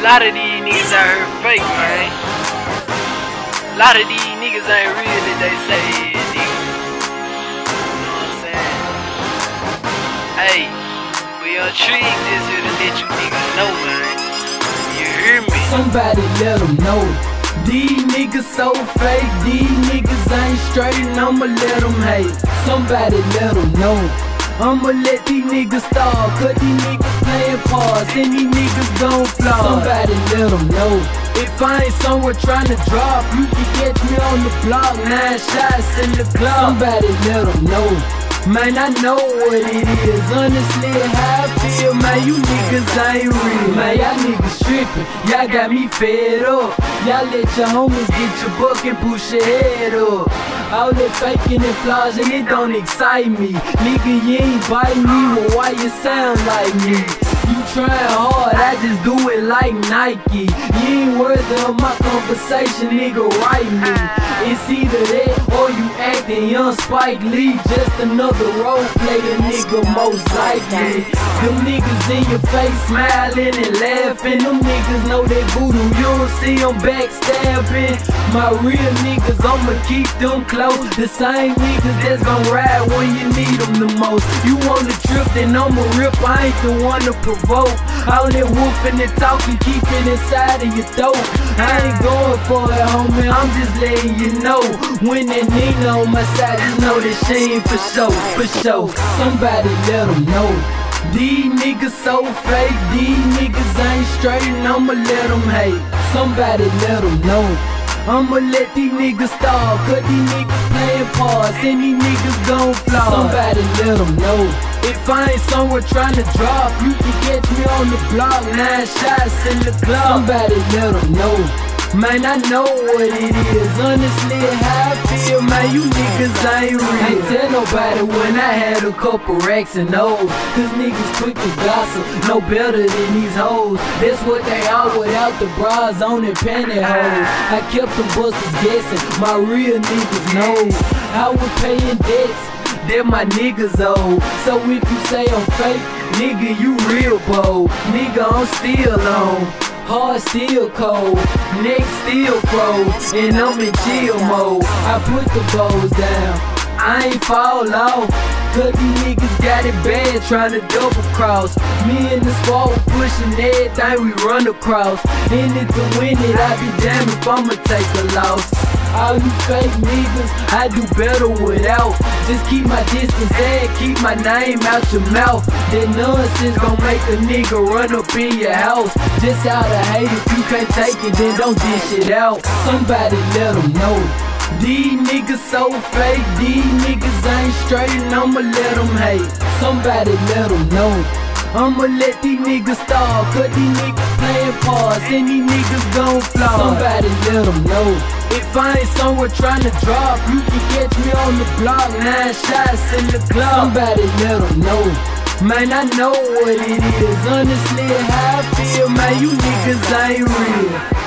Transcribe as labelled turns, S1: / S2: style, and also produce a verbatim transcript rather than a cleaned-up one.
S1: lot of these niggas out here fake, man. A lot of these niggas ain't real that they say, nigga. You know what I'm saying? Hey, we on Trick just here to let you niggas know, man. You hear me?
S2: Somebody let them know. These niggas so fake, these niggas ain't straight, and I'ma let them hate. Somebody let them know. I'ma let these niggas starve, cause these niggas playing parts, and these niggas gon' flaw. Somebody let them know. If I ain't somewhere trying to drop, you can catch me on the block, nine shots in the club. Somebody let them know. Man, I know what it is, honestly how I feel, man, you niggas ain't real. Man, y'all niggas trippin', y'all got me fed up. Y'all let your homies get your buck and push your head up. All that faking and flaws and it don't excite me. Nigga, you ain't biting me, well why you sound like me? You trying hard, I just do it like Nike. You ain't worthy of my conversation, nigga, write me. It's either that or you acting young Spike Lee, just another role player, nigga, most likely. Them niggas in your face smiling and laughing, them niggas know that voodoo, you don't see them backstabbing. My real niggas, I'ma keep them close. The same niggas that's gon' ride when you need them the most. You want to trip, then I'ma rip, I ain't the one to provoke. All that woofing and talking, keep it inside of your throat. I ain't going for it, homie, I'm just letting you know. When that nigga on my side, just know that she ain't for show, for show. Somebody let them know. These niggas so fake, these niggas ain't straight, and I'ma let them hate. Somebody let them know. I'ma let these niggas starve, cause these niggas playing parts, and these niggas gon' flaw. Somebody let them know. If I ain't somewhere trying to drop, you can catch me on the block, nine shots in the club. Somebody let them know. Man, I know what it is, honestly how I feel, man, you niggas ain't real. Ain't tell nobody when I had a couple racks and O's, cause niggas quick to gossip, no better than these hoes. That's what they are without the bras on their pantyhose. I kept them busters guessing, my real niggas know. I was paying debts that my niggas owe. So if you say I'm fake, nigga, you real bold. Nigga, I'm still on. Heart still cold, neck still froze, and I'm in chill mode. I put the bows down, I ain't fall off, cause these niggas got it bad tryna double cross. Me and the squad pushing everything we run across. In it to win it, I be damned if I'ma take a loss. All you fake niggas, I do better without. Just keep my distance and keep my name out your mouth. That nonsense gon' make a nigga run up in your house. Just out of hate, if you can't take it, then don't dish it out. Somebody let them know. These niggas so fake, these niggas ain't straight, and I'ma let them hate. Somebody let them know. I'ma let these niggas starve, cause these niggas playing parts, and these niggas gon' flaw. Somebody let them know. If I ain't somewhere trying to drop, you can catch me on the block, nine shots in the club. Somebody let them know. Man, I know what it is, honestly how I feel, man, you niggas ain't real.